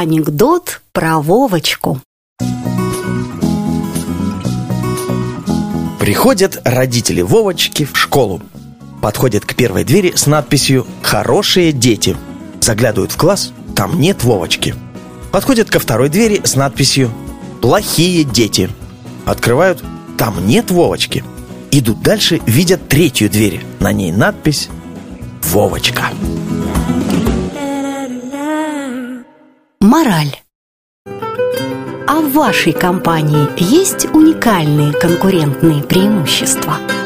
Анекдот про Вовочку. Приходят родители Вовочки в школу. Подходят к первой двери с надписью «Хорошие дети». Заглядывают в класс, там нет Вовочки. Подходят ко второй двери с надписью «Плохие дети». Открывают, там нет Вовочки. Идут дальше, видят третью дверь. На ней надпись «Вовочка». Мораль. А в вашей компании есть уникальные конкурентные преимущества?